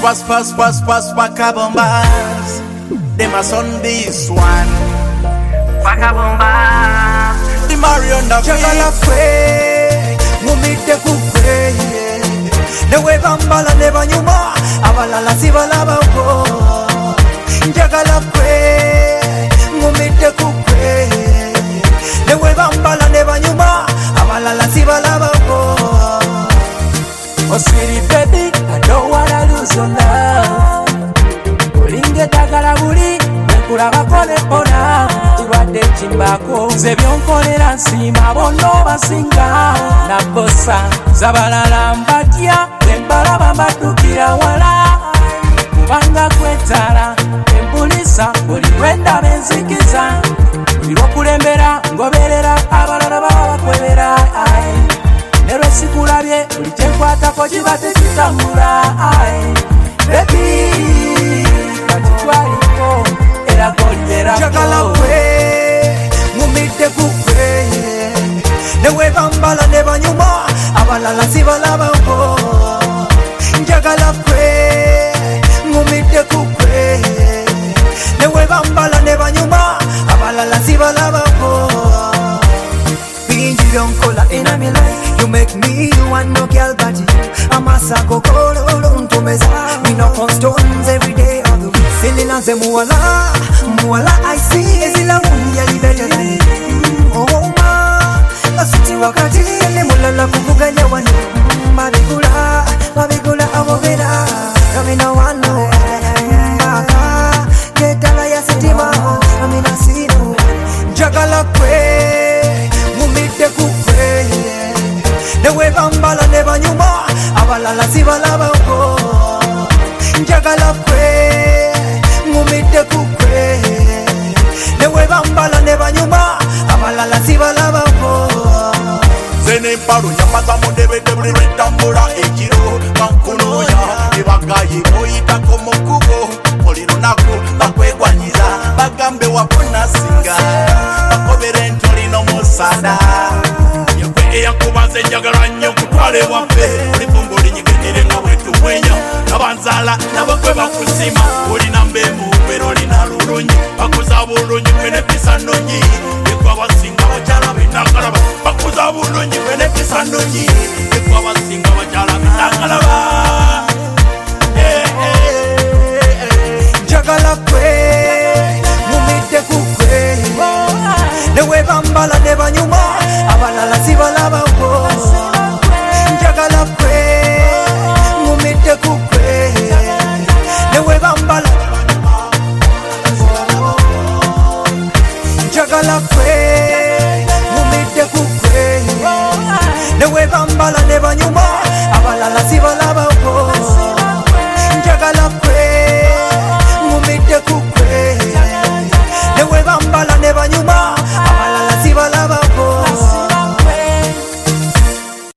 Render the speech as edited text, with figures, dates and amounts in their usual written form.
Pakabombas. Them a son this one. Pakabombas. The Mario na Jagala kwe, mumite kukwe. Newe bambala neba nyuma, abalala sibalaba uko. Jagala kwe, mumite kukwe. Newe bambala neba nyuma, abalala sibalaba uko. Oh sweetie baby, I don't wanna lose your love. Olinge tagala buli, nekulaba kone pona. Tibadde chimbako, nze byonkolera nsima bono basinga. Nakosa, zabalala mbatya, embalaba mbatukira wala. Kubanga kwetala, embulisa, buli lwenda benzikiza. Buli lw'okulembera, ngoberera, abalala baba bakwebera. Nero sikulabye, buli kyenkwatako kiba tekitambula. Baby, kati twaliko, era gollerako. Njagala kwe, mumidde kukwe. Newe bambala ne banyuma, abalala sibalaba uko. Njagala kwe, mumidde kukwe. Newe bambala ne banyuma, abalala sibalaba uko. Binji onkola ina mi life. You make me want no girl but you. Amasako kolo ntumeza. We knock on stones every day of the week. Selina ze muwala, muwala I see. Ezila munya libere zani. Oh ma, asuti wakati ele mulala kukuganya wani. Mabigula avovera. Kamina wano. Maka, ketala ya sitima. Kamina sino. Jagala kwe, mumite kukwe. Newe bambala ne banyuma, abalala sibalaba uko. Njagala kwe, mumite kukwe. Newe bambala ne banyuma, abalala sibalaba uko. Zene paro nyamata modebe debri retambura ekiro mankunoya ibagayi oyita komokugo olino nako bakwegwanyiza bagambe wapona singa bakobere ntolino musada yakwe yakubaze njagala nnyo kutwale waffe olifumbo linyigenere nga bwetumwenya nabanzala nabakwe bakusima olina mbemu bero lina lulunyi bakuza bulunyi kwene pisa nonyi yekwa basinga bakyala binakalaba bakuza bulunyi kwene pisa nonyi yekwa basinga bakyala binakalaba. Njagala kwe, mumite kukwe. Newe bambala ne banyuma, abalala sibalaba uko. Njagala kwe, mumite kukwe. Newe bambala. Njagala kwe, mumite kukwe. Newe bambala ne banyuma, abalala sibalaba uko.